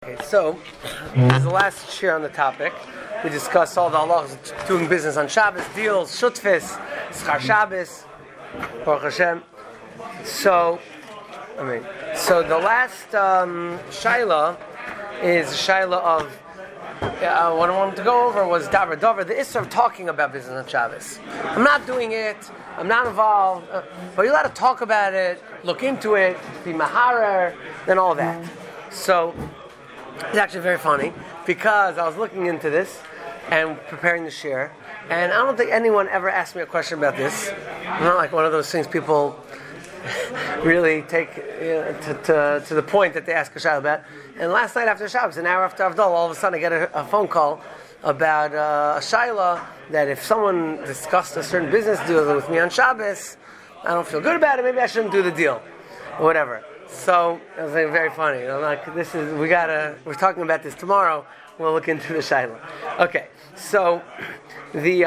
Okay, so this is the last share on the topic. We discussed all the halachas doing business on Shabbos, deals, shutfis, schar Shabbos, Baruch Hashem. So the last shaila is a shaila of what I wanted to go over was davar, the issur of talking about business on Shabbos. I'm not doing it. I'm not involved, but you're allowed to talk about it, look into it, be maharer, and all that. So it's actually very funny because I was looking into this and preparing the share, and I don't think anyone ever asked me a question about this. I'm not like one of those things people really take to the point that they ask a shaila about. And last night after Shabbos, an hour after Avdal, all of a sudden I get a phone call about a shaila that if someone discussed a certain business deal with me on Shabbos, I don't feel good about it. Maybe I shouldn't do the deal, or whatever. So it was very funny. I'm like, we're talking about this tomorrow. We'll look into the shaila. Okay, so the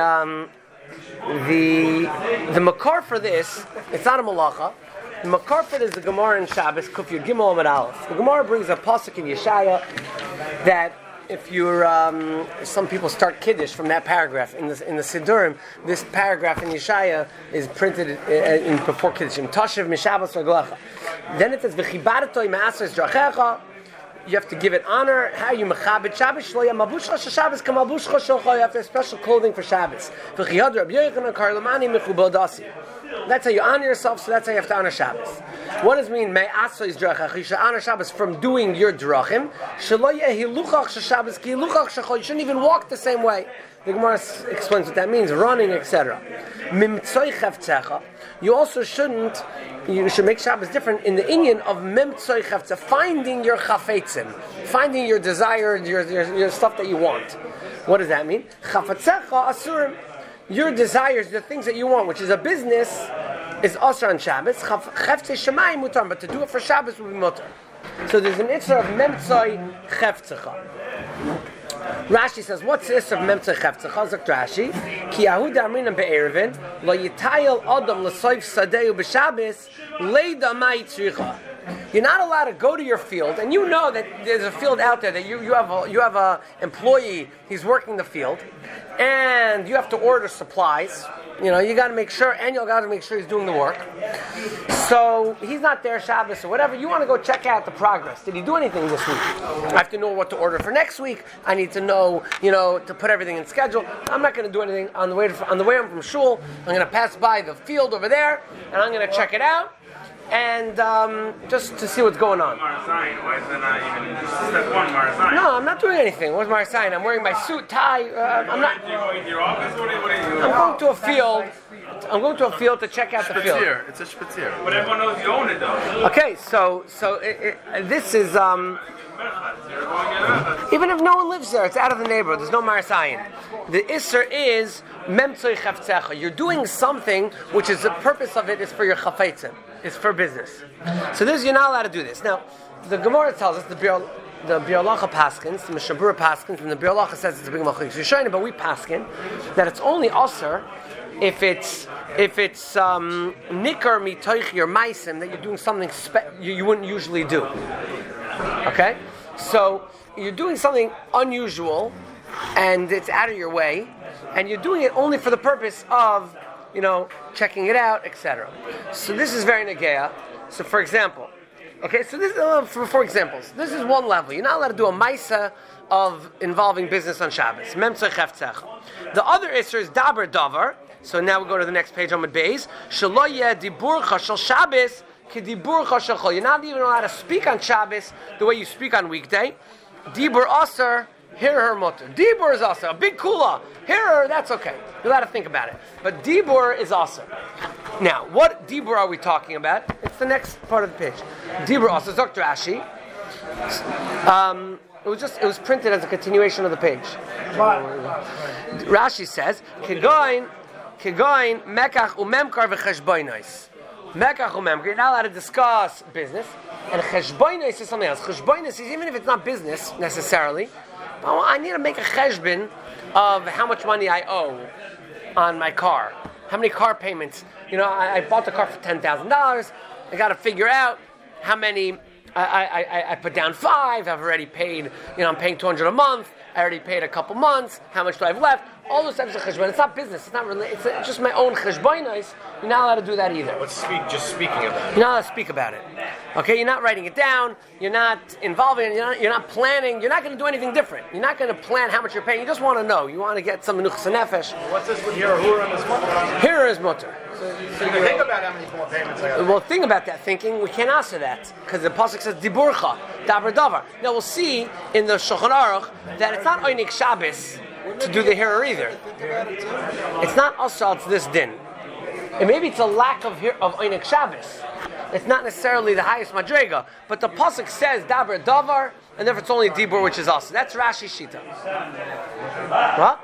makar for this, it's not a malacha. The makar for this is the Gemara in Shabbos, Kuf Yud Gimel Amud Aleph. The Gemara brings a pasuk in Yeshaya that if you're, some people start Kiddush from that paragraph in the Siddurim. This paragraph in Yeshaya is printed before Kiddush. Tashiv mishabas reglecha. Then it says v'chibadatoi ma'asros drachecha. You have to give it honor. How you mechabed Shabbos? Shlo yamabushcha Shabbos kamabushcha shelcha. You have to have special clothing for Shabbos. V'chiyad Rabbi Yochanan karlamani mechubodasi. That's how you honor yourself, so that's how you have to honor Shabbos. What does it mean? Me'asois drachach. You should honor Shabbos from doing your drachim. Shelo yehi luchach Shabbos ki luchach shechol. You shouldn't even walk the same way. The Gemara explains what that means, running, etc. Mimtzoi chevtzecha. You also shouldn't. You should make Shabbos different in the inyan of mimtzoi chevtzecha, finding your chafetzim, finding your desire, your stuff that you want. What does that mean? Chafetzecha asurim. Your desires, the things that you want, which is a business, is asur on Shabbos. Cheftzei shemayim mutar, but to do it for Shabbos will be mutar. So there's an issur of memtzoi chefzecha. Rashi says, what's the issur of memtzoi chefzecha? Zok Rashi, ki Yahuda amrinam be'erevin, lo yitayel adam l'soif sadeu b'Shabbos, leida ma'itzricha. You're not allowed to go to your field, and you know that there's a field out there that you have a employee. He's working the field, and you have to order supplies. You know, you got to make sure, and you got to make sure he's doing the work. So he's not there Shabbos or whatever. You want to go check out the progress. Did he do anything this week? I have to know what to order for next week. I need to know, to put everything in schedule. I'm not going to do anything on the way home from shul. I'm going to pass by the field over there, and I'm going to check it out. And just to see what's going on. Marasayan, why is that not even step one, Marasayan? No, I'm not doing anything. What's Marasayan? I'm wearing my suit, tie. I'm not. Do you go into your office? What are you I'm going to a field. I'm going to a field to check out the field. It's a spitzier. But everyone knows you own it, though. Okay, so this is even if no one lives there, it's out of the neighborhood. There's no Marasayan. The issur is memtzoi chefzecha. You're doing something which is the purpose of it is for your chafetzim. It's for business. So you're not allowed to do this. Now, the Gemara tells us the Biur Halacha paskins, the Mishabura paskins, and the Biur Halacha says it's a big machlokes. You're showing it, but we paskin that it's only asur if it's nikar mitoich your maisim that you're doing something you wouldn't usually do. Okay, so you're doing something unusual, and it's out of your way, and you're doing it only for the purpose of checking it out, etc. So this is very negea. So for example, so this for examples. This is one level. You're not allowed to do a maisa of involving business on Shabbos. Memtzoi cheftzech. The other issur is davar. So now we go to the next page on the base. Shelo yeh diburcha shel Shabbos ki diburcha shel chol. You're not even allowed to speak on Shabbos the way you speak on weekday. Dibur aser. Hear her mutter. Dibur is also a big kula. Hear her, that's okay. You're allowed to think about it. But Dibur is also. Now, what Dibur are we talking about? It's the next part of the page. Dibur also, Dr. Rashi. It was printed as a continuation of the page. Rashi says, Kegoin mekach umemkar v'cheshboinos. Mekach umemkar, you're not allowed to discuss business. And cheshboinos is something else. Cheshboinos is, even if it's not business necessarily, I need to make a cheshbon of how much money I owe on my car. How many car payments? I bought the car for $10,000. I got to figure out how many I put down 5. I've already paid. I'm paying $200 a month. I already paid a couple months. How much do I have left? All those types of cheshbon. It's not business. It's not really. It's just my own cheshbonos. You're not allowed to do that either. Just speaking about it. You're not allowed to speak about it. Okay, you're not writing it down. You're not involving it. You're not planning. You're not going to do anything different. You're not going to plan how much you're paying. You just want to know. You want to get some menuchas nefesh. What's this with Hira? Hura is mutter? Hira is mutter. So you can think about how many more payments I got. Well, think about that thinking. We can't answer that because the pasuk says diburcha, davar davar. Now we'll see in the Shulchan Aruch that it's not Oynik Shabbos to do the Hira either. It's not also it's this din. And maybe it's a lack of Oynik Shabbos. It's not necessarily the highest madrega, but the pasuk says davar davar, and therefore it's only dibur, which is also. That's Rashi Shita. What?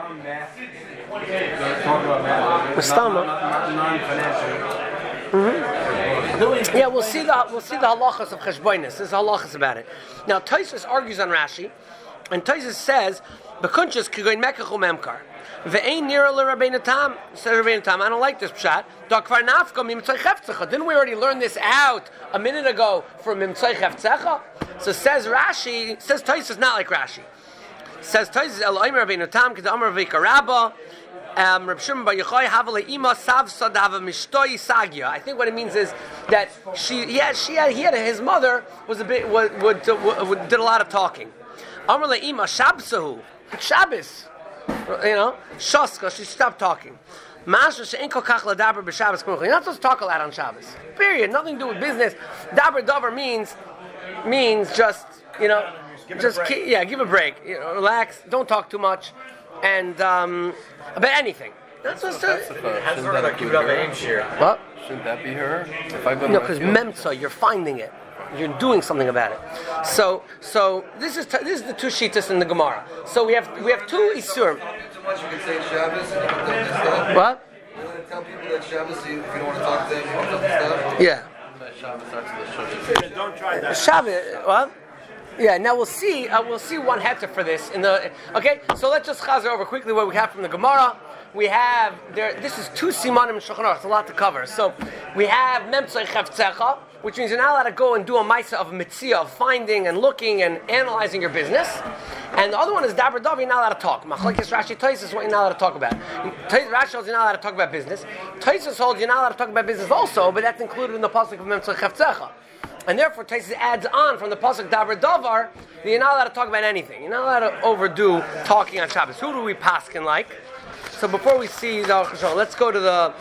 Yeah, we'll see the halachas of cheshbonis. There's halachas about it. Now Tosfos argues on Rashi, and Tosfos says bekunchas kigoin mekachu memkar ve'ein nira l'Rabbeinu Tam. Says Rabbeinu Tam, I don't like this pshat. Didn't we already learn this out a minute ago from Mimtzai Chefzecha? So says Rashi. Says Tosfos not like Rashi. Says Tosfos El Omer Rabbeinu Tam K'da Omer V'Ika Rabba. Reb Shimon Bar Yochai Havale Ima Sav Sadava Mishtoi Sagia. I think what it means is that his mother was a bit did a lot of talking. Amar le'ima Shabsahu. It's Shabbos. Shaska. She stopped talking. Masha she'en kol kach ladaber b'Shabbos k'mucha. You're not supposed to talk a lot on Shabbos. Period. Nothing to do with business. Daber davar means just give a break. Relax. Don't talk too much. And about anything. That's what's keep it up aim shear. What? Shouldn't that be her? If I go because memtza, you're finding it. You're doing something about it. So this is the two shittas in the Gemara. So we have two isurim. Too much you can say Shabbos and you can tell this stuff. What? You want to tell people that Shabbos, if you don't want to talk to them, you want to tell them stuff? Yeah. Shabbos starts with the Don't try that. Shabbos. What? Yeah. Now we'll see one heter for this Okay. So let's just chazer over quickly what we have from the Gemara. We have there. This is two simanim in Shulchan Aruch. It's a lot to cover. So we have memtzai chefzecha, which means you're not allowed to go and do a maisa of mitzia, of finding and looking and analyzing your business. And the other one is dabar davar. You're not allowed to talk. Machlekes Rashi Tosfos is what you're not allowed to talk about. Rashi holds you're not allowed to talk about business. Tosfos holds you're not allowed to talk about business also, but that's included in the pasuk of memtzai chefzecha. And therefore, Tosfos adds on from the pasuk davar davar that you're not allowed to talk about anything. You're not allowed to overdo talking on Shabbos. Who do we paskin like? So before we see the Aruch HaShulchan, let's go to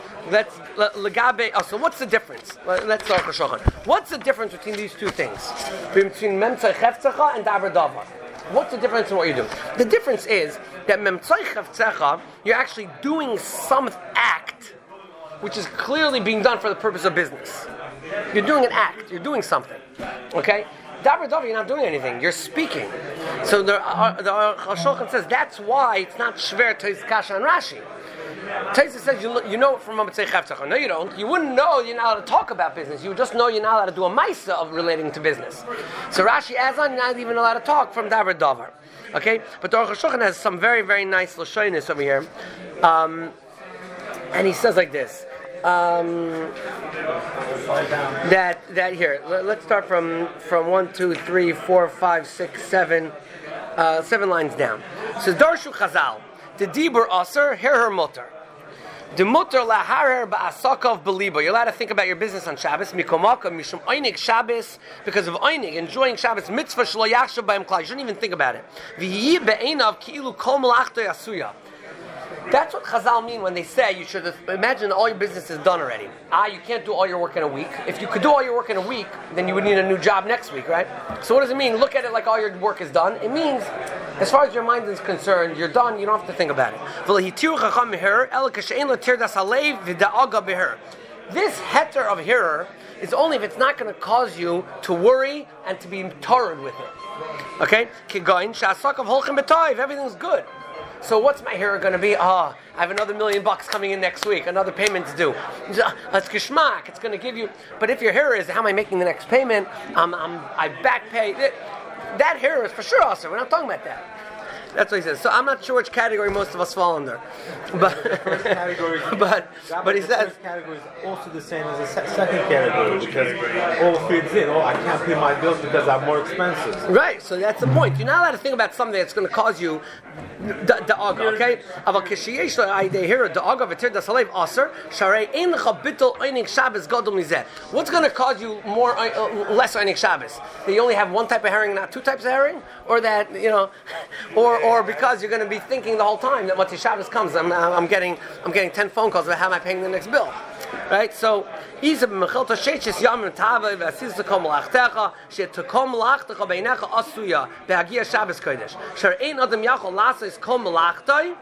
legabe. So what's the difference? Let's go to Aruch HaShulchan. What's the difference between these two things? Between memtzai chefzecha and davar davar. What's the difference in what you do? The difference is that memtzai chefzecha, you're actually doing some act which is clearly being done for the purpose of business. You're doing an act. You're doing something. Okay? Davar davar, you're not doing anything. You're speaking. So the Shulchan says that's why it's not shver to kasha and Rashi. Tosfos says you know it from Mitzvah Chavtzach. No, you don't. You wouldn't know you're not allowed to talk about business. You would just know you're not allowed to do a maisa of relating to business. So Rashi adds on, you're not even allowed to talk from davar davar. Okay, but the Aruch HaShulchan has some very very nice lashonis over here, and he says like this. That here. Let's start from 1, 2, 3, 4, 5, 6, 7, 7 lines down. So Darshu Chazal, the Dibur Aser, her mutter. The mutter laharer ba'asakav beliba. You're allowed to think about your business on Shabbos. Mikomaka mishum einig Shabbos, because of einig, enjoying Shabbos mitzvah shlo yachshav b'hem klal. You shouldn't even think about it. V'yi be'einav ki'ilu kol malachto yasuya. That's what Chazal mean when they say you should imagine all your business is done already. You can't do all your work in a week. If you could do all your work in a week, then you would need a new job next week, right? So what does it mean? Look at it like all your work is done. It means, as far as your mind is concerned, you're done. You don't have to think about it. This heter of hearer is only if it's not going to cause you to worry and to be torrid with it. Okay? Everything's good. So what's my hero going to be? I have another $1 million coming in next week. Another payment's due. That's geschmack. It's going to give you. But if your hero is, how am I making the next payment? I back pay. That hero is for sure also. We're not talking about that. That's what he says. So I'm not sure which category most of us fall under, but but he says first category is also the same as the second category because all feeds in. Oh, I can't pay my bills because I'm more expensive. right. So that's the point. You're not allowed to think about something that's going to cause you da'aga. Okay. Aval kishiyesh la'idei hira da'aga v'tir dasalev aser sharei ein lecha bittul einik Shabbos gadol mizeh. What's going to cause you more less einik Shabbos? That you only have one type of herring, not two types of herring, or that or because you're going to be thinking the whole time that once Shabbos comes, I'm getting 10 phone calls about how am I paying the next bill, right? So Isa b'mechilta sheitches yamim tava v'asis tekom lachtecha shetekom lachtecha beinecha asuya behagia Shabbos kodesh sher ein adam yachol lasis kom lachtoi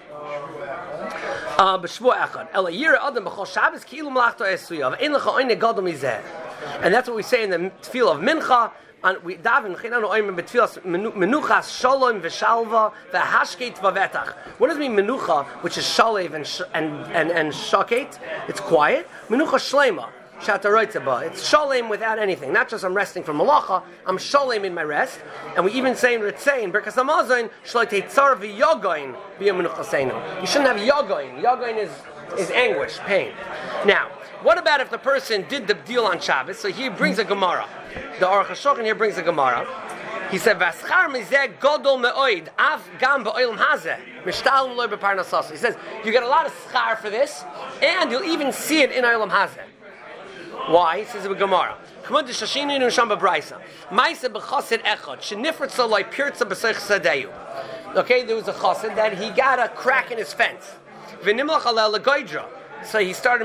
b'shvua echad ela yira adam b'chol Shabbos ki'ilu melachto asuya v'ein lecha oine gadol mizeh. And that's what we say in the tefillah of Mincha. And we daven chinanu oimim betfilas menuchas shalom v'shalva v'hashkeit v'vetach. What does it mean menucha, which is shalev and shaket? It's quiet. Menucha shlema shataroitzeba. It's shalem without anything. Not just I'm resting from malacha. I'm shalem in my rest. And we even say in Ritzein Berkas Hamazon shloitei tzar v'yogoin b'yamenucha seinu. You shouldn't have yogoin. Yogoin is anguish, pain. Now, what about if the person did the deal on Shabbos? So he brings a Gemara. The Aruch HaShulchan here brings a Gemara. He said, "V'aschar mizeh godol me'oid av gam ba'olam hazeh mishtal loy b'parnasas." He says you get a lot of schar for this, and you'll even see it in olam hazeh. Why? He says it with Gemara. Come on to Shashini and Shamba Brisa. Ma'aseh b'chasid echad shenifrat saloi pirtza b'seich sadeyu. Okay, there was a chassid that he got a crack in his fence. V'nimlach alel legoydra. So he started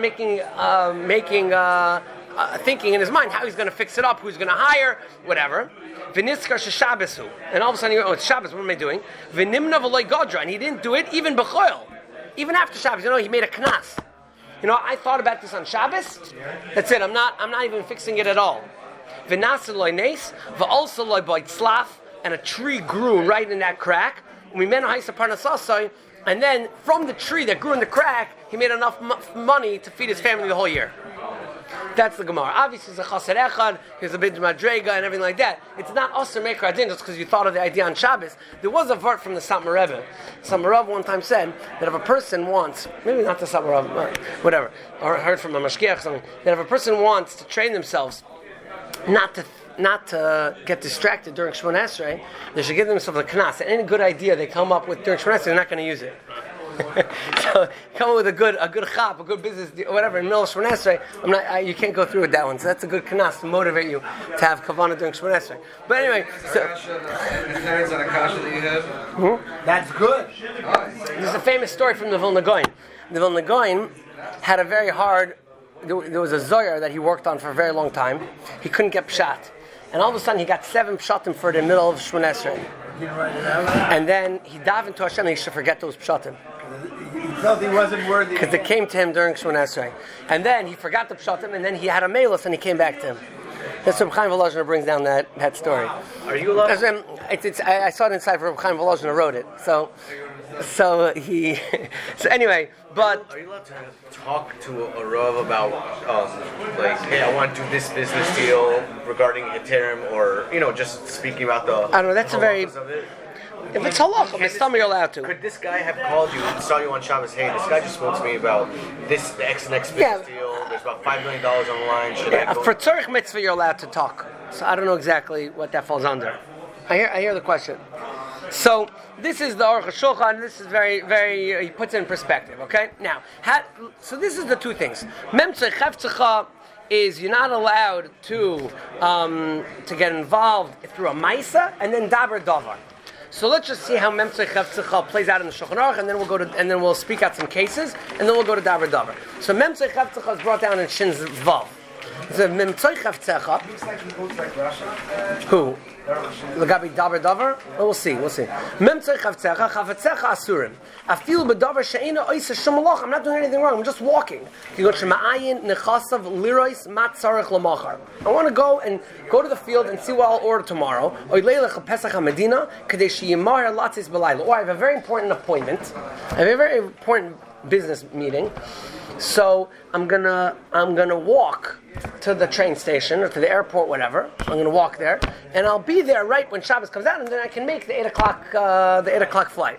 thinking in his mind how he's going to fix it up, who's going to hire, whatever. V'niskar sheshabbesu, and all of a sudden, it's Shabbos. What am I doing? V'nimna v'loy godra, and he didn't do it even b'choil, even after Shabbos. He made a knas. I thought about this on Shabbos. That's it. I'm not even fixing it at all. V'nasa loy nes, v'alsa loy b'yitzlaf, and a tree grew right in that crack. We menu ha'isa parnasasai. And then, from the tree that grew in the crack, he made enough money to feed his family the whole year. That's the Gemara. Obviously, it's a chassid echad, here's a bit madrega and everything like that. It's not aser meikar adin just because you thought of the idea on Shabbos. There was a vart from the Satmar Rebbe. Satmar Rebbe one time said that if a person wants, maybe not the Satmar Rebbe, whatever, or heard from a mashgiach something, that if a person wants to train themselves not to get distracted during Shemona Esrei, they should give themselves a knas. And any good idea they come up with during Shemona Esrei, they're not going to use it. So come up with a good chap, a good business, whatever, in the middle of Shemona Esrei, you can't go through with that one. So that's a good knas to motivate you to have kavanah during Shemona Esrei. But anyway, That's good. This is a famous story from the Vilna Gaon. The Vilna Gaon had a very hard. There was a zohar that he worked on for a very long time. He couldn't get pshat. And all of a sudden, he got 7 pshatim for the middle of Shemona Esrei. And then he davened to Hashem, and he should forget those pshatim. He felt he wasn't worthy. Because they came to him during Shemona Esrei. And then he forgot the pshatim, and then he had a meilus, and he came back to him. That's what Reb Chaim Volozhin brings down that story. Are you allowed? I saw it inside for Reb Chaim Volozhin who wrote it. So anyway, but Are you allowed to talk to a Rav about, hey, I want to do this business deal regarding Ethereum, or, just speaking about the... I don't know, that's a very... halachas of it? If it's halach, it's something you're allowed to. Could this guy have called you and saw you on Shabbos? Hey, this guy just spoke to me about the X and X business deal. There's about $5 million on the line. Should I go? For tzorich mitzvah, you're allowed to talk. So I don't know exactly what that falls under. I hear the question. So this is the Aruch HaShulchan. This is very, very. He puts it in perspective. Okay. Now, so this is the two things. Memtzei chefzecha is you're not allowed to get involved through a ma'isa and then daber davar. So let's just see how Memtzei Chefzecha plays out in the Shulchan Aruch, and then we'll speak out some cases, and then we'll go to Davar Davar. So Memtzei Chefzecha is brought down in Shin's Vav. So Memtzei Chefzecha. Looks like he looks like Russia. Who? L'gabi Davar Davar? Well, we'll see. Memtzei Chefzecha Chavetzecha Asurim. Afil b'davar she'ena oisa shum malach. I'm not doing anything wrong. I'm just walking. You go shema'ayin nechasav lirois mat tzarich lamachar. I want to go to the field and see what I'll order tomorrow. Or I have a very important appointment. I have a very important business meeting. So I'm gonna walk to the train station or to the airport, whatever. I'm gonna walk there, and I'll be there right when Shabbos comes out, and then I can make the 8 o'clock flight.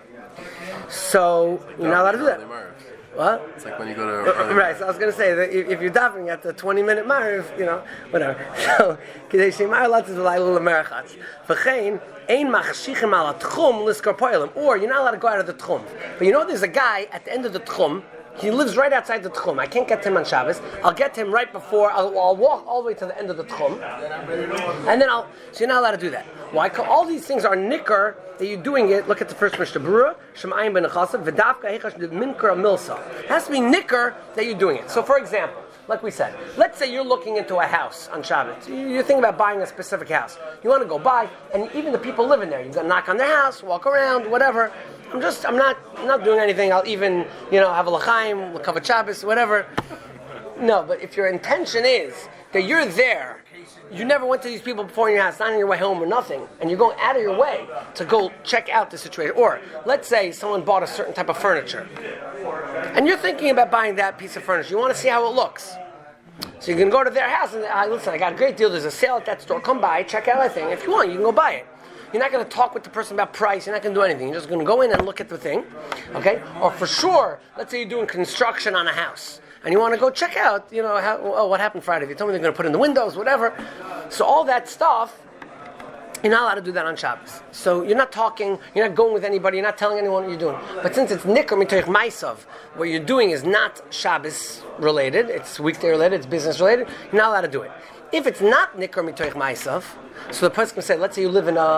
So you're not allowed to do that. What? It's like when you go to right. So I was going to say that if you're davening at the 20-minute mariv, whatever. So kidei shemar latzis v'laylu l'merachatz. V'chein ein machshichim al tchum liskar poelim. Or you're not allowed to go out of the tchum. But there's a guy at the end of the tchum. He lives right outside the tchum. I can't get to him on Shabbos. I'll get to him right before. I'll walk all the way to the end of the tchum, and then so you're not allowed to do that. Why? All these things are nicker that you're doing it. Look at the first Mishnah Berurah. Shemayim ben Nechasav v'davka hechash minkar milsa. It has to be nicker that you're doing it. So, for example, like we said, let's say you're looking into a house on Shabbos. You're thinking about buying a specific house. You want to go buy, and even the people living there, you're going to knock on their house, walk around, whatever. I'm not doing anything. I'll even, have a l'chaim, l'kavod Shabbos, whatever. No, but if your intention is that you're there, you never went to these people before in your house, not on your way home or nothing, and you're going out of your way to go check out the situation. Or, let's say someone bought a certain type of furniture, and you're thinking about buying that piece of furniture. You want to see how it looks. So you can go to their house and, listen, I got a great deal. There's a sale at that store. Come by, check out my thing. If you want, you can go buy it. You're not going to talk with the person about price. You're not going to do anything. You're just going to go in and look at the thing. Okay? Or for sure, let's say you're doing construction on a house, and you want to go check out, what happened Friday. They told me they're going to put in the windows, whatever. So all that stuff, you're not allowed to do that on Shabbos. So you're not talking, you're not going with anybody, you're not telling anyone what you're doing. But since it's Nicker Mitoich Maisav, what you're doing is not Shabbos related, it's weekday related, it's business related, you're not allowed to do it. If it's not Nicker Mitoich Maisav, so the person can say, let's say you live in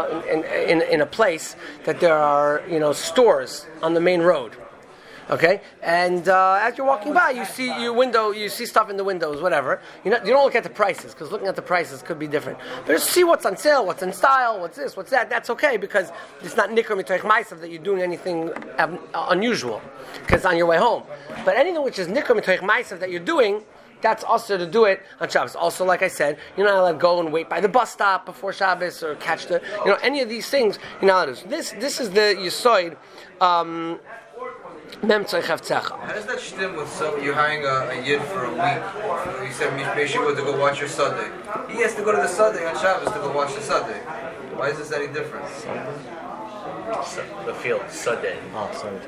a place that there are, stores on the main road. Okay, and as you're walking by, you see stuff in the windows, whatever. You don't look at the prices, because looking at the prices could be different. But just see what's on sale, what's in style, what's this, what's that. That's okay, because it's not nikar mitoich ma'asav that you're doing anything unusual, because it's on your way home. But anything which is nikar mitoich ma'asav that you're doing, that's also to do it on Shabbos. Also, like I said, you're not allowed to go and wait by the bus stop before Shabbos or catch any of these things. You're not allowed to do. This is the Yisoid. How does that stem with you're hiring a yid for a week? You said Mishpei to go watch your Sunday. He has to go to the Sunday on Shabbos to go watch the Sunday. Why is this any different? The field, Sunday. Oh, sorry.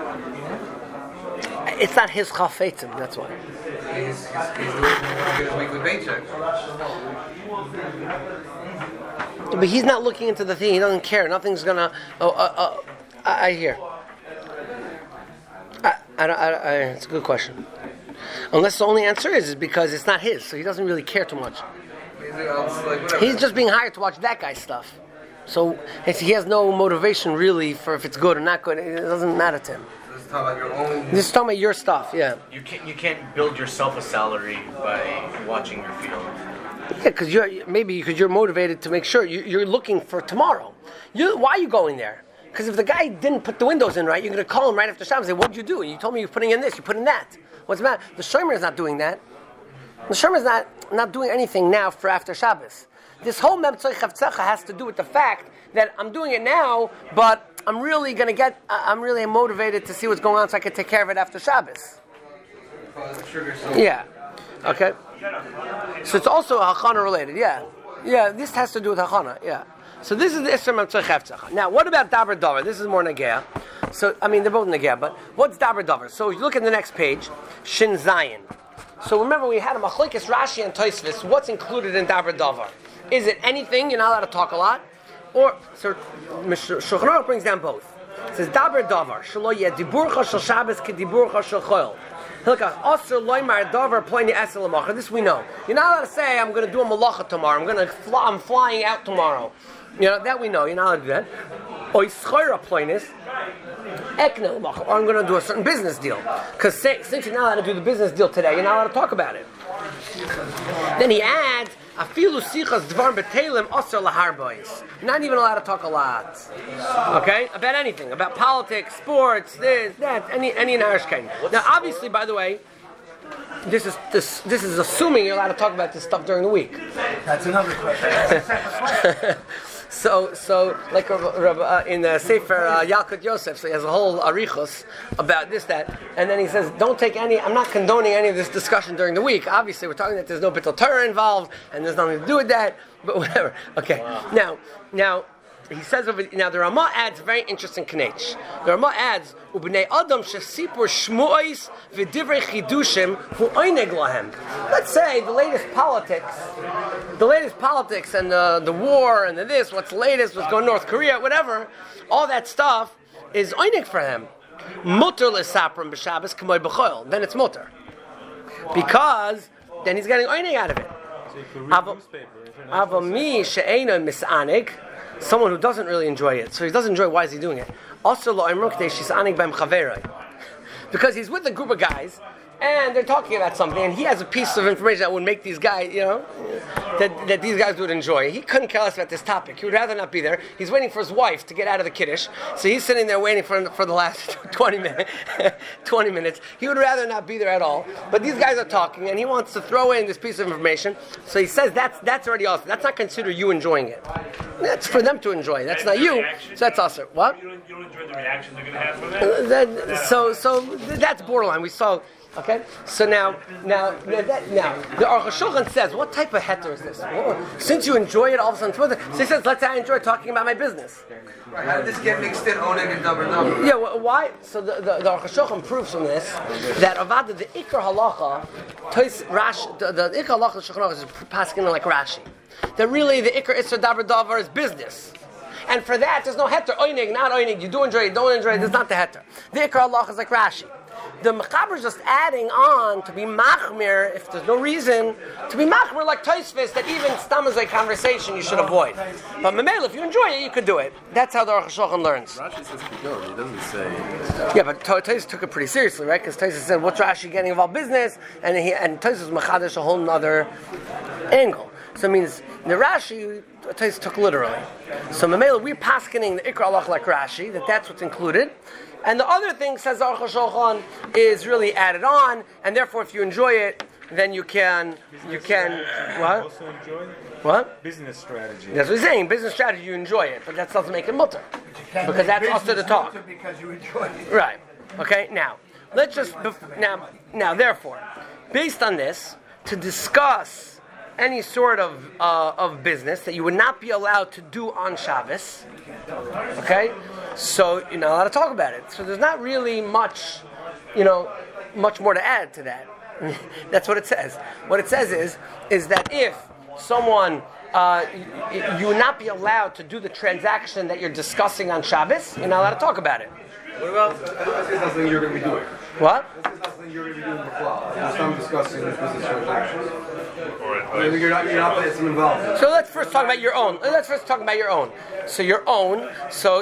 It's not his chafetzim, that's why. He's doing his weekly paycheck. But he's not looking into the thing. He doesn't care. Nothing's gonna. I hear. It's a good question. Unless the only answer is because it's not his, so he doesn't really care too much. He's just being hired to watch that guy's stuff. So he has no motivation really for if it's good or not good. It doesn't matter to him. This is talking about your own. This is talking about your stuff, yeah. You can't build yourself a salary by watching your field. Yeah, because you're motivated to make sure you're looking for tomorrow. Why are you going there? Because if the guy didn't put the windows in right, you're going to call him right after Shabbos and say, what did you do? You told me you're putting in this, you're putting that. What's the matter? The Shomer is not doing that. The Shomer is not doing anything now for after Shabbos. This whole Memtzoi Chavtzecha has to do with the fact that I'm doing it now, but I'm really motivated to see what's going on so I can take care of it after Shabbos. Yeah. Okay. So it's also Hachana related, yeah. Yeah, this has to do with Hachana, yeah. So this is the Isser Memtzoi Chavtzecha. Now, what about Daber Davar? This is more Nagea. So, they're both Nagea, but what's Daber Davar? So, you look at the next page, Shin Zayin. So, remember, we had a Machlekes Rashi and Tosfos. What's included in Daber Davar? Is it anything? You're not allowed to talk a lot? Or, so, Shulchan Aruch brings down both. It says, Daber Davar, Shelo yeh diburcha shel Shabbos ke diburcha shel Choil. This we know. You're not allowed to say, I'm going to do a malacha tomorrow. I'm flying out tomorrow. That we know. You're not allowed to do that. Or I'm going to do a certain business deal. Because since you're not allowed to do the business deal today, you're not allowed to talk about it. Then he adds, you're not even allowed to talk a lot. Okay? About anything. About politics, sports, this, that, any narishkein. Now, obviously, by the way, this is assuming you're allowed to talk about this stuff during the week. That's another question. So like in the Sefer Yalkut Yosef, so he has a whole arichos about this, that, and then he says, don't take any. I'm not condoning any of this discussion during the week. Obviously, we're talking that there's no Bittul Torah involved, and there's nothing to do with that. But whatever. Okay. Now. He says over now the Ramah adds very interesting knech. The Ramah adds ubnei adam shesipur shmuos v'divrei chidushim hu oineg lahem. Let's say the latest politics and the war and the this, what's latest, what's going on in North Korea, whatever, all that stuff is oineg for him. Mutter lesaprim b'Shabbos k'moy b'choil. Then it's mutter because then he's getting oineg out of it. So you could read newspaper. Avami she'ena misanig. Someone who doesn't really enjoy it. So he doesn't enjoy, why is he doing it? Also, because he's with a group of guys, and they're talking about something, and he has a piece of information that would make these guys, that these guys would enjoy. He couldn't care less about this topic. He would rather not be there. He's waiting for his wife to get out of the kiddush, so he's sitting there waiting for the last 20 minutes. 20 minutes. He would rather not be there at all. But these guys are talking, and he wants to throw in this piece of information. So he says that's already awesome. That's not considered you enjoying it. That's for them to enjoy. That's not you. So that's awesome. What? You don't enjoy the reaction they're going to have for that? So that's borderline. We saw. Okay, so now the Aruch HaShulchan says, what type of heter is this? Well, since you enjoy it, all of a sudden, so he says, let's say I enjoy talking about my business. Right, how did this get mixed in oneg and davar? Yeah, why? So the Aruch HaShulchan proves from this that avada the ikar halacha, the ikar halacha of Shulchan Aruch is passing like Rashi. That really the ikar isser davar is business. And for that, there's no heter. Oinig, not oinig. You do enjoy it, don't enjoy it. There's not the heter. The ikar halacha is like Rashi. The Mechaber is just adding on to be machmir, if there's no reason, to be machmir like Tosfos, that even stam is a conversation you should avoid. But Memel, if you enjoy it, you could do it. That's how the Aruch HaShulchan learns. Rashi says Kidon, he doesn't say... Yeah, but Tosfos took it pretty seriously, right? Because Tosfos said, what's Rashi getting involved business? And Tosfos Mechadish a whole other angle. So it means the Rashi, Tosfos took literally. So Memel, we're paskening the Ikra Alach like Rashi, that's what's included. And the other thing, says Aruch HaShulchan, is really added on, and therefore if you enjoy it, then you can, what? Also enjoy What? business strategy. That's what he's saying, business strategy, you enjoy it, but that doesn't make it mutter. Because that's also the talk. Because you enjoy it. Right. Okay, now, let's just, now, therefore, based on this, to discuss any sort of business that you would not be allowed to do on Shabbos, okay? So you're not allowed to talk about it. So there's not really much more to add to that. That's what it says. What it says is that if someone, you would not be allowed to do the transaction that you're discussing on Shabbos, you're not allowed to talk about it. What about? This is something you're going to be doing. What? This is something you're going to be doing before. Just I'm discussing business transactions. Or You're not putting some involved. So let's first talk about your own. So your own. So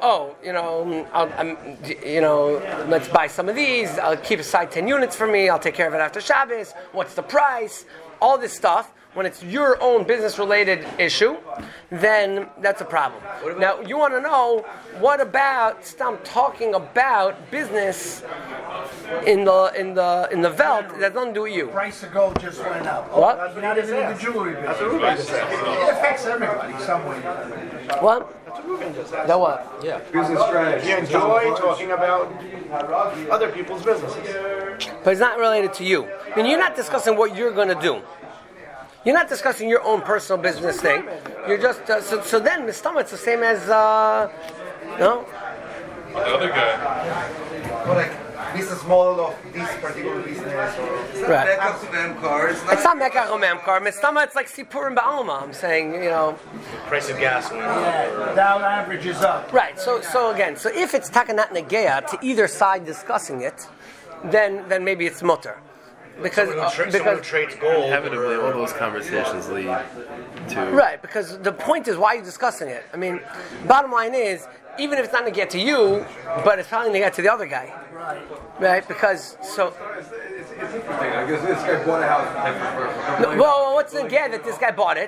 let's buy some of these. I'll keep aside 10 units for me. I'll take care of it after Shabbos. What's the price? All this stuff. When it's your own business-related issue, then that's a problem. Now you want to know what about? I'm talking about business in the Welt. That's nothing to do with you. Price of gold just went up. What? Not even in the jewelry business. It affects everybody some way. What? That what? Yeah. Business strategy. You enjoy talking about other people's businesses. But it's not related to you. I mean, you're not discussing what you're going to do. You're not discussing your own personal business thing. You're just so then Mistama, it's the same as the other guy. But like business model of this particular business or right. It's It's not Mekach Memkar. Mistama, it's like Sipurim Ba'alma. I'm saying, Price of gas went up. Yeah, down averages up. Right. So if it's Takanat Negeya to either side discussing it, then maybe it's mutter. Because someone who trades gold. Inevitably, all those conversations lead to... Right, because the point is, why are you discussing it? I mean, bottom line is, even if it's not going to get to you, but it's probably going to get to the other guy. Right? Because, so... It's interesting. I guess this guy bought a house. Well, what's the guy that this guy bought it?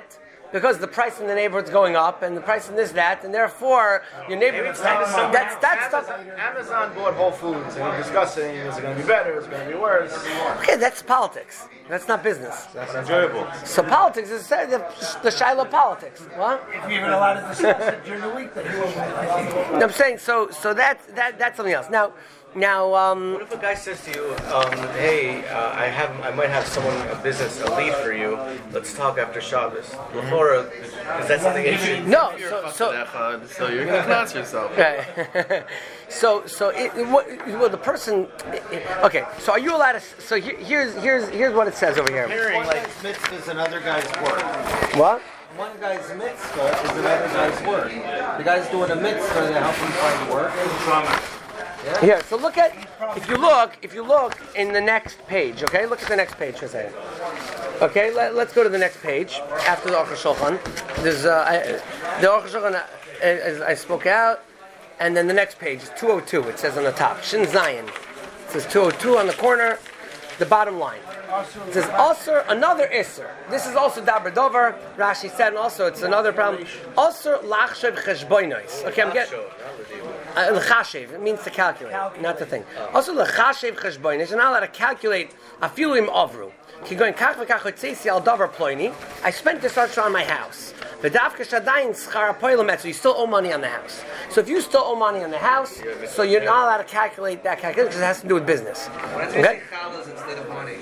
because the price in the neighborhood's going up and the price in this, that, and therefore your neighborhood's that's stuff. Amazon bought Whole Foods and we're discussing, is it going to be better, is it going to be worse? Okay, that's politics. That's not business. That's enjoyable. So politics is the Shiloh politics. What? If you're even allowed to discuss it during the week, then you won't. I'm saying so that's something else. Now, What if a guy says to you, "Hey, I might have someone, a business, a lead for you. Let's talk after Shabbos." Before, is that something you should? no. So you're gonna pronounce yourself. Right. so the person. Okay. So are you allowed to? So here's what it says over here. One guy's mitzvah is another guy's work. What? One guy's mitzvah is another guy's work. The guy's doing a mitzvah to help him find work. Here, so look at if you look in the next page, okay? Look at the next page for a second. Okay, let's go to the next page after the Aruch Shulchan. There's the Aruch Shulchan as I spoke out, and then the next page is 202. It says on the top, Shin Zion. It says 202 on the corner, the bottom line. It says also another Isser. This is also Daber Dover. Rashi said, and also it's another problem. Also lachshev cheshbonos. Okay, I'm getting. L'chashev, it means to calculate, not to think. Also, l'chashev cheshbonos, you're not allowed to calculate a few im avru. Going kach v'kach hotzesi al davar ploini. I spent this extra on my house. V'davka shadayin schar poilamet. So you still owe money on the house. So if you still owe money on the house, so you're not allowed to calculate that calculation because it has to do with business. Okay. Instead of money.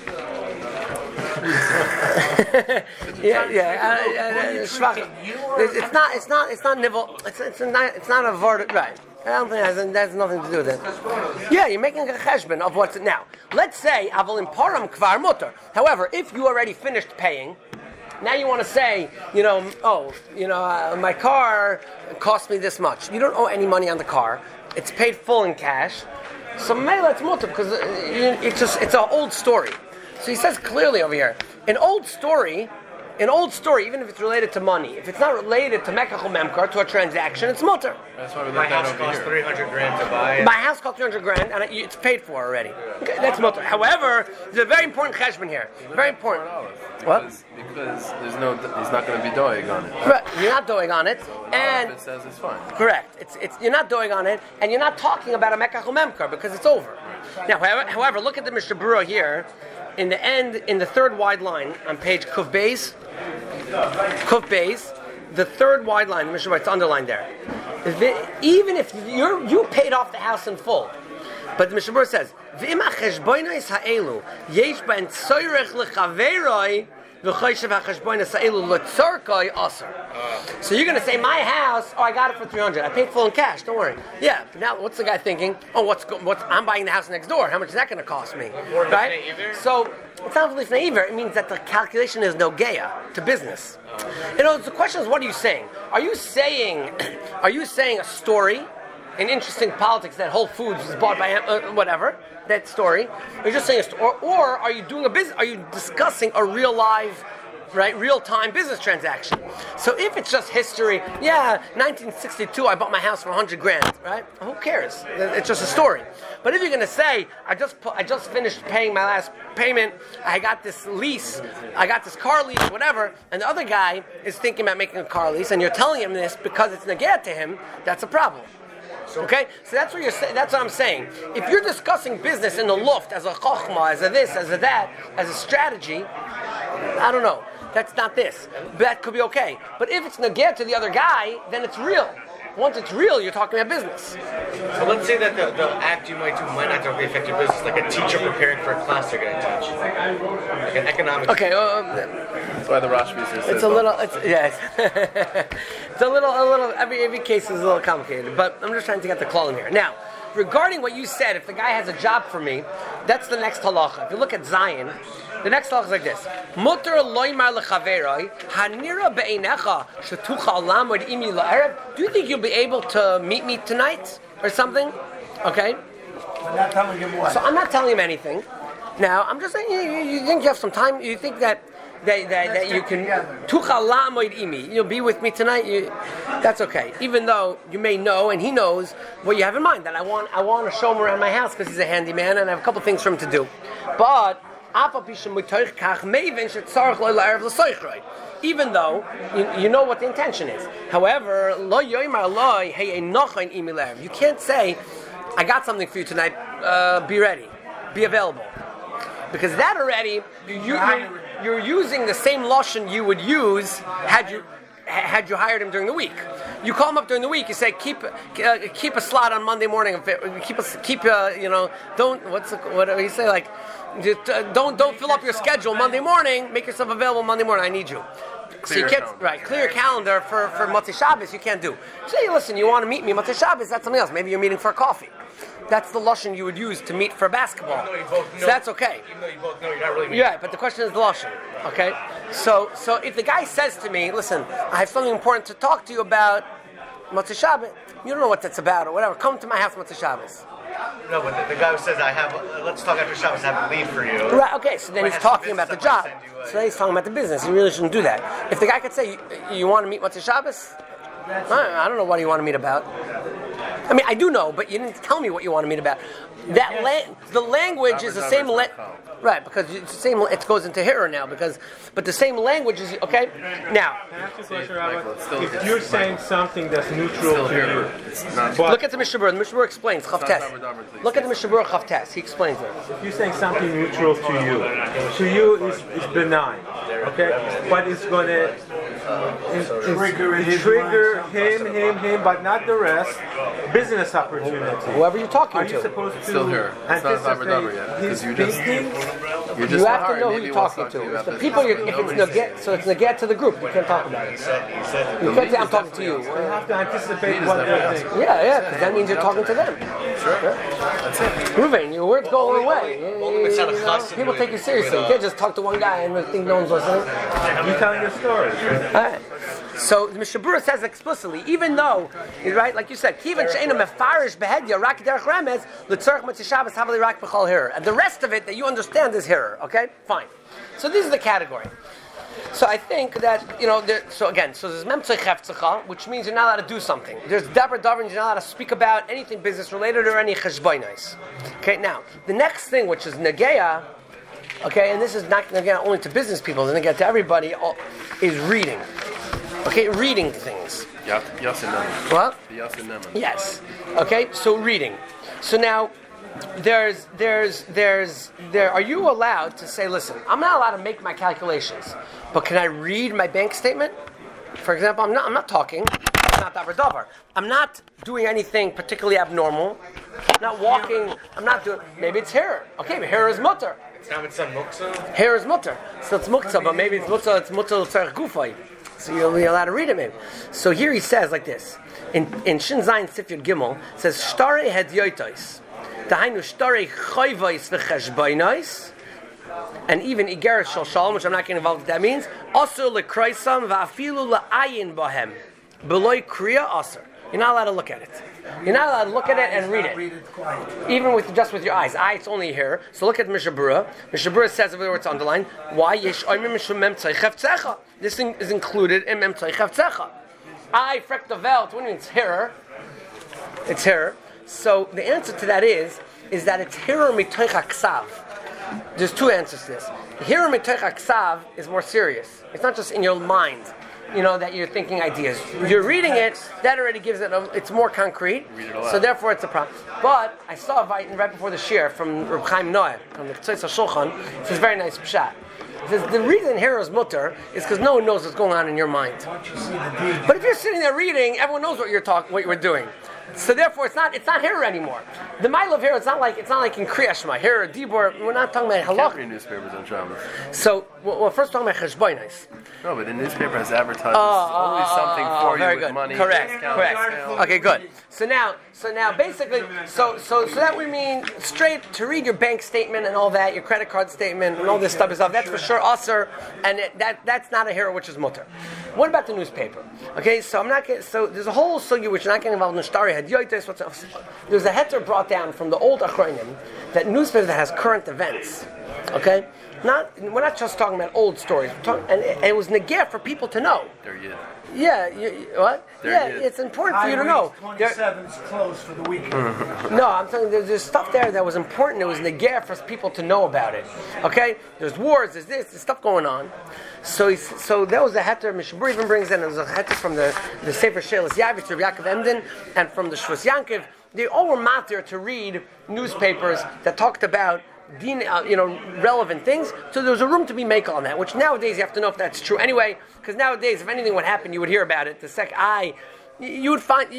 It's not nivell. It's not a vart. Right. I don't think it has nothing to do with it. Yeah, you're making a cheshbon of what's now. Let's say avol in param kvar mutter. However, if you already finished paying, now you want to say, my car cost me this much. You don't owe any money on the car. It's paid full in cash. So maybe that's mutter because it's an old story. So he says clearly over here, an old story, even if it's related to money, if it's not related to mekach or memkar, to a transaction, it's mutter. That's why we My let that house over costs here. $300,000 to buy. My house cost $300,000 and it's paid for already. Okay, that's mutter. However, there's a very important cheshbon here. Very important. What? Because he's not going to be doing on it. Right. You're not doing on it, and It says it's fine. correct. It's you're not doing on it, and you're not talking about a mekach or memkar because it's over. Now, however, look at the Mishnah Berurah here. In the end, in the third wide line on page Kuf Beis, the third wide line, the Mishnah Berurah, it's underlined there. Even if you paid off the house in full, but the Mishnah Berurah says, "V'im ha'cheshbonos ha'elu yesh b'en tzoyrech lechaveroi v'choshev ha'cheshbonos ha'elu letzorkoi aser." So you're going to say, my house, I got it for $300. I paid full in cash. Don't worry. Yeah. Now, what's the guy thinking? What's I'm buying the house next door. How much is that going to cost me? Right? So it's not really naiver. It means that the calculation is no geya to business. The question is, what are you saying? Are you saying a story? An interesting politics that Whole Foods was bought by whatever that story. You're just saying a story, or are you doing a business? Are you discussing a real live, real-time business transaction? So if it's just history, 1962, I bought my house for $100,000, right? Who cares? It's just a story. But if you're going to say, I just finished paying my last payment, I got this lease, I got this car lease, whatever, and the other guy is thinking about making a car lease, and you're telling him this because it's neged to him, that's a problem. Okay, so that's what you're saying. That's what I'm saying. If you're discussing business in the luft as a chokhmah, as a this, as a that, as a strategy, I don't know. That's not this. That could be okay. But if it's neged to the other guy, then it's real. Once it's real, you're talking about business. So let's say that the act you might do might not directly affect your business, like a teacher preparing for a class they're going to teach, like an economics. Okay. That's why the Rashbi says It's a little. It's a little. Every case is a little complicated, but I'm just trying to get the claw in here. Now, regarding what you said, if the guy has a job for me, that's the next halacha. If you look at Zion, the next halacha is like this: Mutar loymar lechaveroi hanira be'einecha shetuchal lamod imi la'erev. Do you think you'll be able to meet me tonight or something? Okay. I'm not telling him what. So I'm not telling him anything. Now I'm just saying you think you have some time. You think that you can tuchal lamod imi. You'll be with me tonight. That's okay. Even though you may know and he knows what you have in mind. That I want to show him around my house because he's a handyman and I have a couple things for him to do. But Even though you know what the intention is. However, you can't say, I got something for you tonight, be ready, be available. Because that already, you're using the same lashon you would use had you hired him during the week. You call him up during the week. You say keep a slot on Monday morning. Don't what do you say, like just, don't fill up your schedule Monday morning. Make yourself available Monday morning. I need you. So you can't clear your calendar for Motzei Shabbos. You can't do. Say, listen, you want to meet me Motzei Shabbos? That's something else. Maybe you're meeting for a coffee. That's the lashon you would use to meet for basketball. So that's okay. Even though you both know you're not really meeting. Yeah, but the question is the lashon. Okay, so if the guy says to me, "Listen, I have something important to talk to you about Motzei Shabbos," you don't know what that's about or whatever. Come to my house Motzei Shabbos. No, but the guy who says, let's talk after Shabbos, I have a lead for you. Right, okay, so then he's talking about the job. So then he's talking about the business. You really shouldn't do that. If the guy could say, you want to meet Motzei Shabbos? I don't know what you want to meet about. I mean, I do know, but you didn't tell me what you want to meet about. The language is the same. Right, because it's the same. It goes into Hira now but the same language is okay. Now, can I ask you a question, Rabbi? If you're saying something that's neutral to you, look at the Mishnah Berurah. The Mishnah Berurah explains Chavtes. Look at the Mishnah Berurah Chavtes. He explains it. If you're saying something neutral to you is benign, okay, but it's going to trigger him, but not the rest. Business opportunity. Whoever you're talking to. Are you supposed to still here? It's not Davar yet. His thinking? You have to know who you're talking to. If the people, if it's neget, so it's neget to the group. You can't talk about it. You can't say I'm talking to you. You have to anticipate what they're thinking. Yeah, because that means you're talking to them. Sure. That's it. Ruvain, your words go a long way. People take you seriously. You can't just talk to one guy and think no one's listening. You're telling your story. All right. So the Mishnah Berurah says explicitly, even though, right, like you said, and the rest of it that you understand is here. Okay, fine. So this is the category. So I think that there's memtzei chefzecha, which means you're not allowed to do something. There's davar davar, you're not allowed to speak about anything business related or any cheshbonos. Okay, now the next thing, which is negeya. Okay, and this is not negeya only to business people, it's negeya to everybody. Is reading. Okay, reading things. What? Yes. Okay, so reading. So now, there. Are you allowed to say, listen, I'm not allowed to make my calculations, but can I read my bank statement? For example, I'm not talking. I'm not davar davar. I'm not doing anything particularly abnormal. I'm not walking. I'm not doing. Maybe it's hair. Okay, but hair is mutter. Now it's on muktzah. Hair is mutter. So it's muktzah, but maybe it's mutter. It's mutter l'tzarech gufay. So you'll be allowed to read it, maybe. So here he says like this. In Shin Zayin Sifyud Gimel, it says, Shtare hedyotos. Dahainu shtare choyvos v'cheshbonos. And even Igeret Shal Shalom, which I'm not getting involved with what that means, Asur l'kroisam v'afilu la'ayin bohem. Beloy kriya asur. You're not allowed to look at it. You're not allowed to look at it and read it. Even with your eyes. It's only here. So look at Mishnah Berurah. Mishnah Berurah says over there where it's underlined, why yesh oimim mishum memtzei chefzecha. This thing is included in memtzei chefzecha. I frek the velt. What do you mean it's here? It's here. So the answer to that is that it's here mitoich haksav. There's two answers to this. Here mitoich haksav is more serious. It's not just in your mind. That you're thinking ideas. You're reading it, that already gives it's more concrete, so therefore it's a problem. But I saw right before the shir from Reb Chaim Noah, from the Ktsois HaShulchan, it's a very nice pshat. It says the reason here is mutter is because no one knows what's going on in your mind. But if you're sitting there reading, everyone knows what what you were doing. So therefore, it's not here anymore. The mile of here, it's not like in Kriya Shema. Here, Dibur, we're not talking about halakha. You can't read newspapers on Shabbos. So, we're first talking about cheshbonos. No, but the newspaper has advertised always something for you with money. Correct. Okay, good. So now, basically, so that we mean straight to read your bank statement and all that, your credit card statement and all this stuff. That's for sure usher, and that's not a hero, which is mutter. What about the newspaper? Okay, so so there's a whole sugya which you're not getting involved in. Shtari hadyotes. There's a heter brought down from the old achronim that newspaper that has current events. Okay, We're not just talking about old stories. And it was negeh for people to know. They're Yid. Yeah, what? They're Yid. It's important for you to know. 27's closed for the weekend. No, I'm telling you, there's stuff there that was important. It was negeh for people to know about it. Okay? There's wars, there's stuff going on. So that was a heter. Mishabur even brings in, it was a heter from the Sefer Shelas Yavitz, Rabbi Yaakov Emden, and from the Shvus Yankiv. They all were matir to read newspapers that talked about relevant things. So there was a room to be make on that, which nowadays you have to know if that's true anyway, because nowadays if anything would happen, you would hear about it. You would find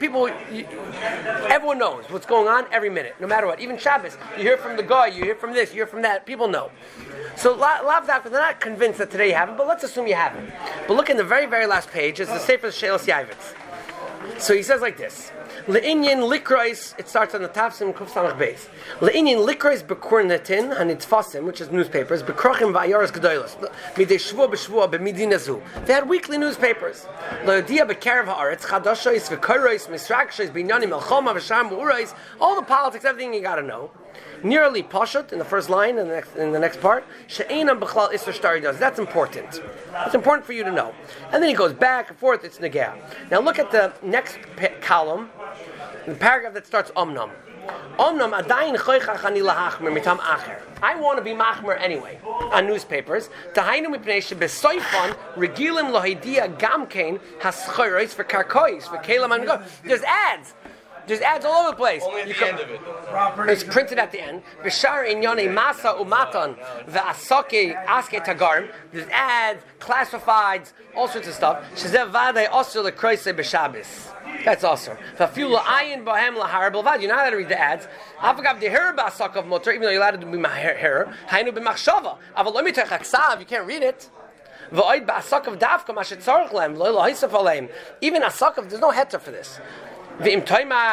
everyone knows what's going on every minute, no matter what. Even Shabbos, you hear from the guy, you hear from this, you hear from that. People know. So they're not convinced that today you haven't, but let's assume you haven't. But look in the very, very last page. It's the Sefer Shelos Yavitz. So he says like this. Le'inyin likrois, it starts on the Tafsim Kuf Samach Beis. Le'inyin likrois bekurnetin hanitfasim, which is newspapers, bekrochim va'ayoros gedolos, midei shvua b'shvua b'midina zu. They had weekly newspapers. Le'odia b'karev ha'aretz, chadashois v'korois, misrakshois, b'inyanim elchoma v'sham b'urois, all the politics, everything you got to know. Nearly pashut in the first line and in the next part. She'enam b'chlal isser shtari does. That's important. It's important for you to know. And then he goes back and forth. It's negah. Now look at the next column, the paragraph that starts omnam. Omnam adayin choichach ani lahachmer mitam acher. I want to be machmer anyway on newspapers. Tahainu mipnei shebesoifon regilim lohidia gamkein haschorois for karkois for kelam and go. There's ads. There's ads all over the place. Only at the end of it. It's printed at the end. B'shar inyone masa umatan ve'asake aske tagarm. There's ads, classifieds, all sorts of stuff. Shezev vadei osur lekroise b'shabis. That's awesome. Fafula ayin bohem lahar belvad. You're not allowed to read the ads. Avagav deher ba'asak of motor, even though you're allowed to be herer. Hainu b'machshava. Avaloi mitach aksav. You can't read it. V'oid ba'asak of davka mashet tzarich lem lo lohisaf aleim. Even asak of, there's no heter for this. So I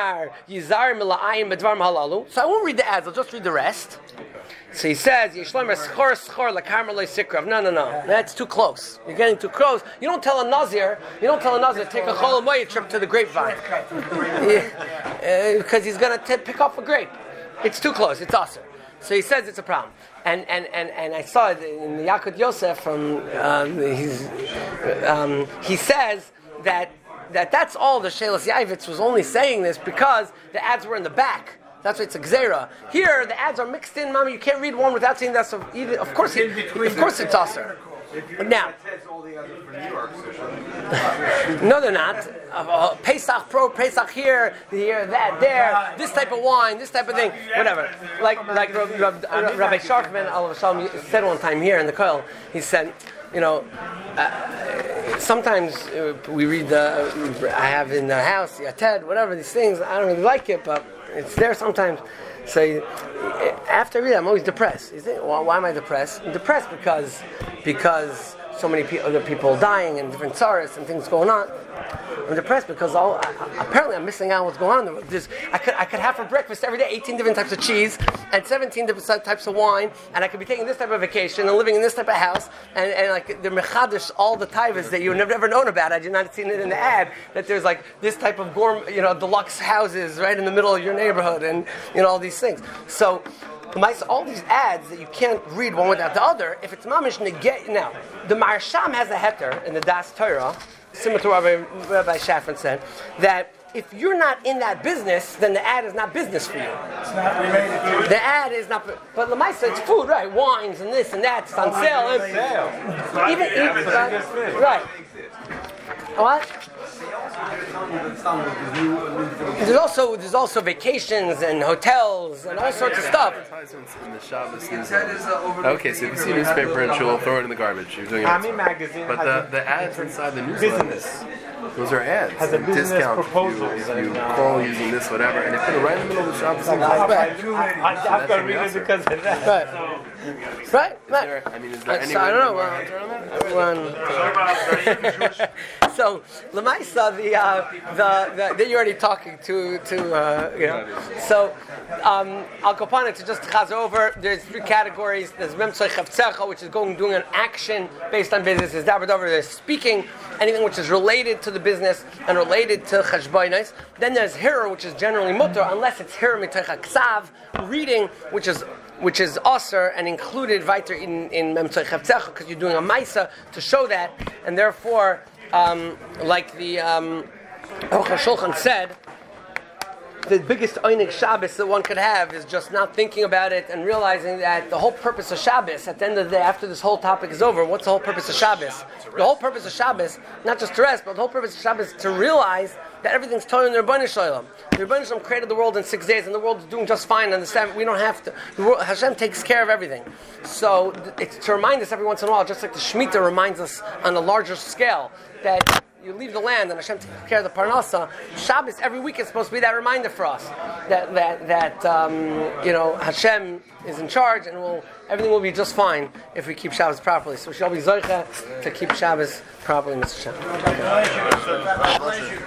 won't read the ads, I'll just read the rest. So he says, No, that's too close. You're getting too close. You don't tell a Nazir to take a Chol Hamoed trip to the grapevine. Because he's going to pick off a grape. It's too close, it's awesome. So he says it's a problem. And I saw it in the Yaakov Yosef from, he says that's all the Shelas Yavitz was only saying this because the ads were in the back. That's why it's a gzera. Here, the ads are mixed in, Mama. You can't read one without saying that's of course it's awesome. Now, no, they're not. Pesach Pro, Pesach here, that, there, this type of wine, this type of thing, whatever. Like Rabbi Sharkman said one time here in the Koil, he said, sometimes we read I have in the house, Yated, whatever, these things, I don't really like it, but it's there sometimes. So after I read it, I'm always depressed. You think, well, why am I depressed? I'm depressed because so many other people dying and different tsaras and things going on. I'm depressed because apparently I'm missing out on what's going on. I could have for breakfast every day 18 different types of cheese and 17 different types of wine, and I could be taking this type of vacation and living in this type of house, and like the mechadish, all the taivas that you've never known about. I did not seen it in the ad that there's like this type of deluxe houses right in the middle of your neighborhood, and all these things. So all these ads that you can't read one without the other. If it's mamish negeh, now the Marsham has a heter in the Das Torah, similar to what Rabbi Shafran said, that if you're not in that business, then the ad is not business for you. It's not related to it. The ad is not, but Lamaisa, it's food, right? Wines and this and that, it's on sale. Right. What? There's also vacations and hotels and all sorts of stuff. Advertisements in the Shabbos newsletter. Okay, so if you see a newspaper in shul, throw it in the garbage. You're doing it. Magazine. But the ads inside the newsletter, those are ads. Has a business proposal. If you call using this, whatever, and they put it right in the middle of the Shabbos newsletter. I've got to read it because of that. Right. Is there any? I don't know. So Lamaisa, the that you're already talking to you know. So Al Kapana, to just chaz over, there's 3 categories. There's Memtzoi Chavtzecha, which is doing an action based on business. There's Davar Dover, there's speaking, anything which is related to the business and related to Cheshbonos. Then there's Hira, which is generally mutter, unless it's Hira Mitocha Ksav, reading, which is aser and included weiter in Memtzoi Chavtzecha, because you're doing a Maisa to show that, and therefore, like the Aruch HaShulchan said, the biggest Einig Shabbos that one could have is just not thinking about it and realizing that the whole purpose of Shabbos, at the end of the day, after this whole topic is over, what's the whole purpose of Shabbos? The whole purpose of Shabbos, not just to rest, but the whole purpose of Shabbos is to realize that everything's Torah in the Rebbeinu Shalom. The Rebbeinu Shalom created the world in 6 days, and the world is doing just fine. Understand? We don't have to. Hashem takes care of everything. So it's to remind us every once in a while, just like the Shemitah reminds us on a larger scale that you leave the land and Hashem takes care of the Parnasa. Shabbos every week is supposed to be that reminder for us that Hashem is in charge, and everything will be just fine if we keep Shabbos properly. So we shall be zoicha to keep Shabbos properly, Mr. Shem.